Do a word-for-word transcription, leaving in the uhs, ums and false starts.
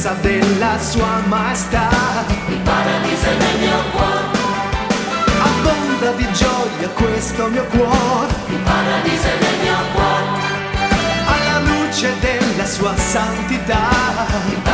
presenza della sua maestà. Il paradiso è nel mio cuore, abbonda di gioia questo mio cuore, il paradiso è nel mio cuore, alla luce della sua santità.